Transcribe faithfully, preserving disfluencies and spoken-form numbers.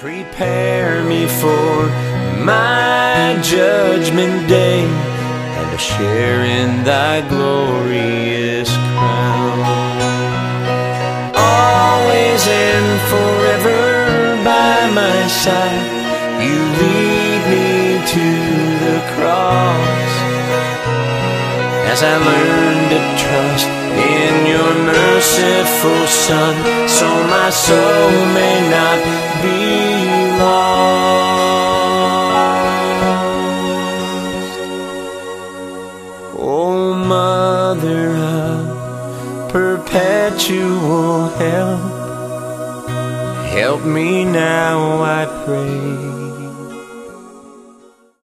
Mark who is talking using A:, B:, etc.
A: Prepare me for my judgment day, and to share in thy glorious crown. Always and forever by my side, you lead me to the cross, as I learn to trust in your merciful Son, so my soul may not be lost. Oh, Mother of perpetual help, help me now, I pray.